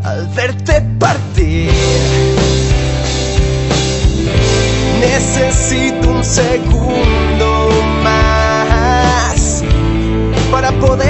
al verte partir. Necesito un segundo más para poder